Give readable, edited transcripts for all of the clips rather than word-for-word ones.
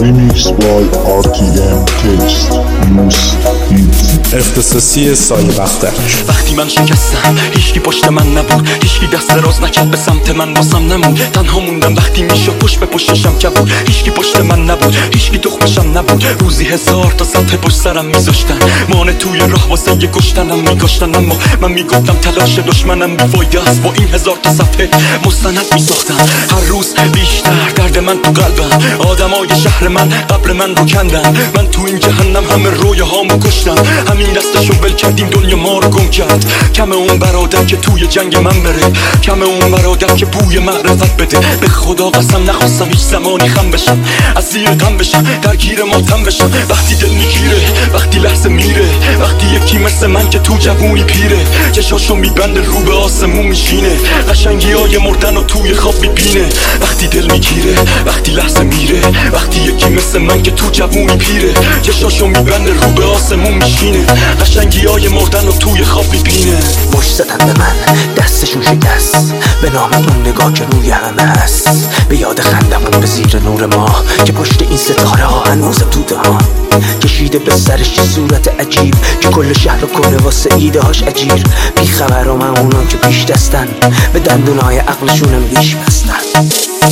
Remix by RTM Taste Use Beat. اختصاصی سایه بختک. وقتی من شکستم هیچکی پشت من نبود، هیچکی دست دراز نکرد به سمت من، واسم نمود. تنها موندم وقتی میشد پشت به پشتشم کبود. هیچکی پشت من نبود، هیچکی تخمشم نبود. روزی 1000 تا سطح پشت سرم میذاشتن، مانع توی راه واسه یه کشتنم میگاشتن. اما من میگفتم تلاش دشمنم بیفایده است، با این 1000 تا صفحه مستند میساختم. هر روز بیشتر درد من تو قلبم، آدمای شهر من قبر من رو کندن. من تو این جهنم همه رویاهامو کشتم، همین دستشو ول کردیم دنیا ما رو گم کرد. کم اون برادر که توی جنگ من بره، کم اون برادر که بوی معرفت بده. به خدا قسم نخواستم هیچ زمانی خم بشم، از زیر غم بشم، درگیر ماتم بشم. وقتی دل میگیره، وقتی لحظه میره، وقتی یکی مثل من که تو جوونی پیره، چشاشو میبنده رو به آسمون میشینه، قشنگی های مردن و توی خواب میبینه. وقتی دل میگیره، وقتی لحظه میره، وقتی یکی مثل من که تو جوونی پیره، چشاشو میبنده رو به آسمون میشینه، قشنگی های مردن و توی خواب میبینه. مش زدن به من دستشون شکست، به نام اون نگاه که روی همه هست، به یاد خندمون به زیر نور ماه که پشت این ستاره ها هنوزم توده ها. کشیده به سرش صورت عجیب که کل شهر رو کنه واسه ایده هاش اجیر. بی خبرام اونان که پیش دستن، به دندونای عقلشونم ریش بستن.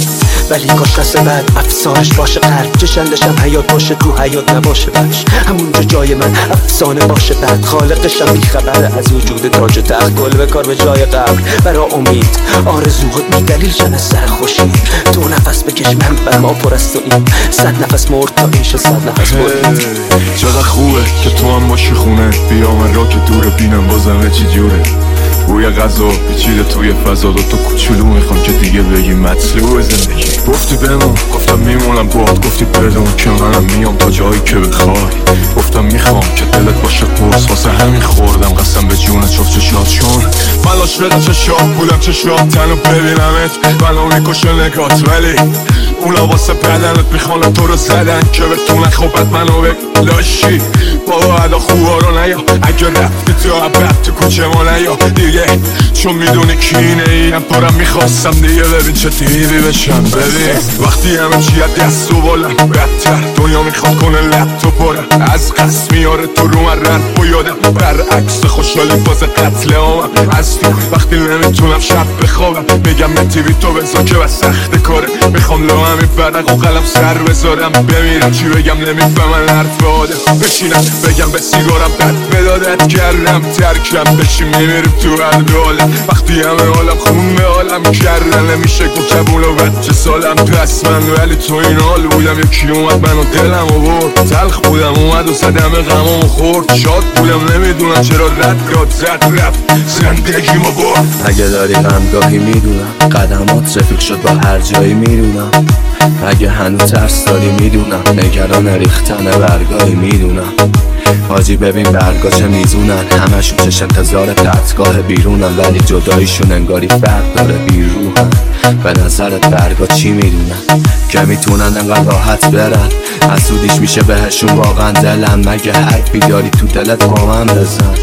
ولی کاش قصه بعد افسانش باشه قلب، چشندشم حیات باشه تو حیات نباشه بچ. همونجا جای من افسانه باشه بعد، خالقشم بیخبره از وجود تاج و تخت. گل به کار به جای قبر برا امید، آرزوهات میدلیل شن سر خوشی. تو نفس بکش من ما پر از تو این، 100 نفس مرد تا اینشو 100 نفس برید. چقدر خوبه که تو هم باشی خونه، بیا من را که دوره بینم بازم چی جوره. بوی غذا پیچیده توی فضا، دوتا کوچولو میخوام که دیگه بگی مطلوب زندگی. گفتی بمون، گفتم میمونم باهات، گفتی بدون که منم میام تا جایی که بخوای. گفتم میخوام که دلت باشه قرص، واسه همین خوردم قسم به جونت چفت چشات. چون من عاشق چشات بودم، چشات تنو ببینمت منو میکشه نگات، ولی اونا واسه بدنت میخوان تو رو زدن که بتونن خوبت منو بلاشی. بابا ادا خوبا رو نیا، اگه رفتی تو عبد تو کوچه ما نیا دیگه، چون میدونی کی نیم. پارم میخواستم دیگه ببین چه تیوی بشم. ببین وقتی همه چی دست و بالم، بدتر دنیا میخواد کنه لب و پارم، از قصد میاره تو رو من رد و یادم برعکس خوشحالی باز قتل آمم از تو. وقتی نمیتونم شب بخوابم میگم به تیوی تو بذار که بس سخت کاره، میخوام لو همین فرق و قلم سر بذارم بمیرم. چی بگم نمیفهمن حرف آدم، بشینم بگم به سیگارم بد بدادت کردم ترکم بشی میمیرم تو هر حالم. وقتی همه حالم خون به حالم کردن، نمیشه کبول و بچه سالم پس من، ولی تو این حال بودم یکی اومد منو دلم و برد. تلخ بودم اومد و صدم غمم خورد، شاد بودم نمیدونم چرا رد داد زد رفت زندگیمو برد. اگه داری غمگاهی میدونم، قدمات رفیق شد با هر جایی میدونم. اگه هنوز ترس داری میدونم، نگران ریختن برگاهی میدونم. حاجی ببین برگا چه میزونن، همشون چش انتظار پرتگاه بیرونن، ولی جداییشون انگاری فرق داره بیروحن. به نظرت برگا چی میدونن که میتونن انقدر راحت برن؟ حسودیش میشه بهشون واقعا دلم، مگه حرفی داری تو دلت با من بزن.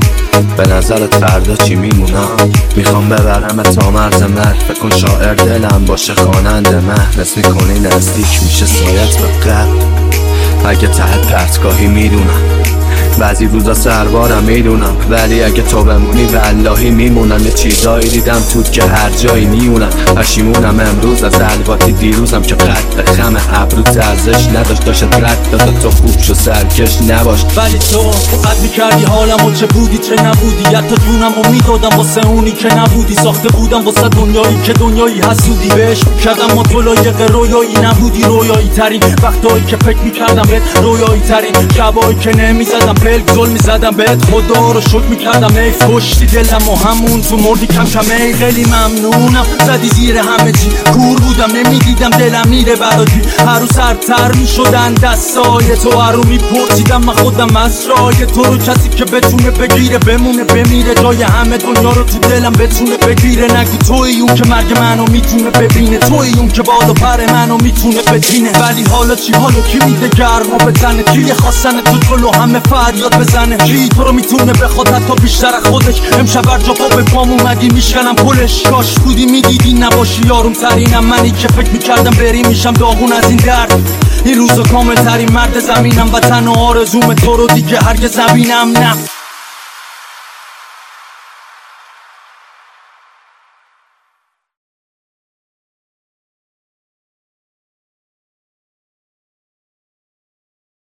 به نظرت فردا چی میمونم؟ میخوام ببرم تا مرز مرگ، فکر کن شاعر دلم باشه خواننده مه، نس میکنی نزدیک میشه سایت به قلب. اگه ته پرتگاهی میدونم، بعضی روزا سربارم میدونم، ولی اگه تو بمونی واللهی میمونم. یه چیزایی دیدم توت که هر جایی میونم، پشیمونم امروز از الواتی دیروزم که قد خم ابرو ارزش نداشت، داشت رد دادا تو خوب شو سرکش نباش. ولی تو قد میکردی حالم و چه بودی چه نبودی، حتی جونم و میدادم واسه اونی که نبودی. ساخته بودم واسه دنیایی که دنیایی حسودی بهش میکردم، ما تو لایق رویایی نبودی. رویایی ترین وقتایی که فکر میکردم بهت، رویایی ترین شبایی که نمیزدم پلک ظلم میزدم بهت، خدا رو شکر میکردم ای کشتی دلم و همون تو مردی کم کم. ای خیلی ممنونم زدی زیر همه چی، کور بودم نمیدیدم دلم میره برادی. هر روز سرتر میشدن دستای تو، هر رو میپرسیدم من خودم از جای تو رو. کسی که بتونه بگیره بمونه بمیره، جای همه دنیا رو تو دلم بتونه بگیره. نگو توی اون که مرگ منو میتونه ببینه، توی اون که بالا پر منو میتونه بچینه. ولی حالا چی؟ حالا کی میده گرما به تنه؟ کی خواستن تو جلو همه فرق فریاد بزنه کی تو رو میتونه بخواد حتی بیشتر از خودش. امشب بر جا پا به پام اومدی میشکنم پلش. کاش بودی میدیدی نباشی یاروم ترینم منی که فکر میکردم بری میشم داغون از این درد. این روزا کامل ترین مرد زمینم و تنها آرزوم تو رو دیگه هرگز نبینم. نه